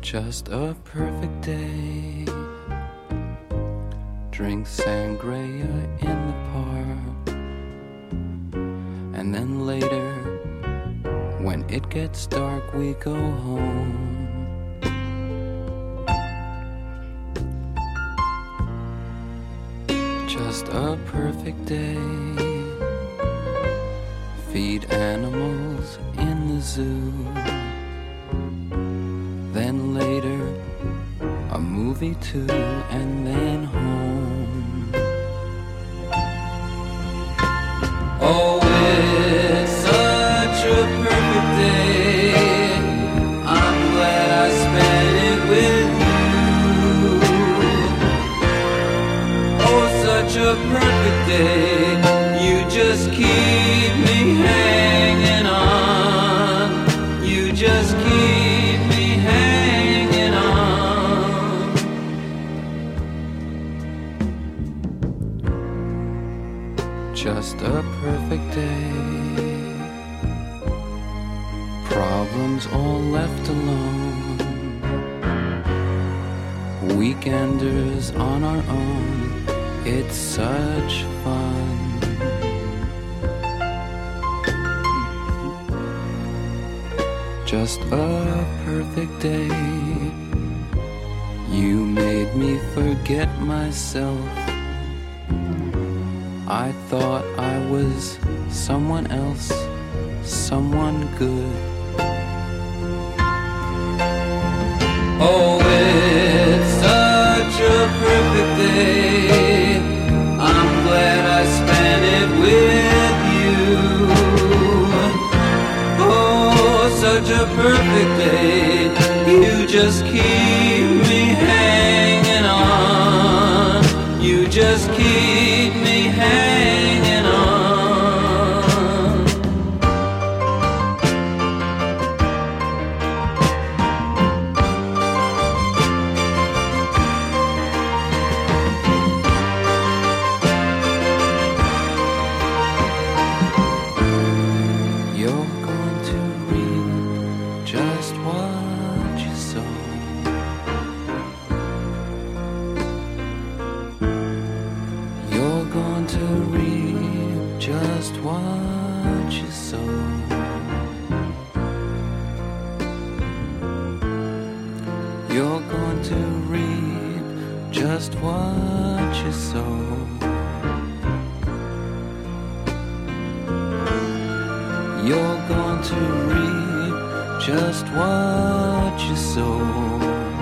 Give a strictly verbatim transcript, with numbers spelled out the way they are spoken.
Just a perfect day. Drink sangria in the park. And then later, when it gets dark, we go home. Just a perfect day. Feed animals in the zoo. Then later, a movie too, and then home. Oh, it's such a perfect day. I'm glad I spent it with you. Oh, such a perfect day. You just keep me hanging on. You just keep me hanging on. Just a perfect day. Problems all left alone. Weekenders on our own. It's such fun. Just a perfect day. You made me forget myself. I thought I was someone else, someone good. Oh, it's such a perfect day. I'm glad I spent it with you. Oh, such a perfect day. You just keep me hanging on. You just keep me hanging on. You're going to reap just what you sow. You're going to reap just what you sow. You're going to reap just what you sow. You're going to reap just what you sow.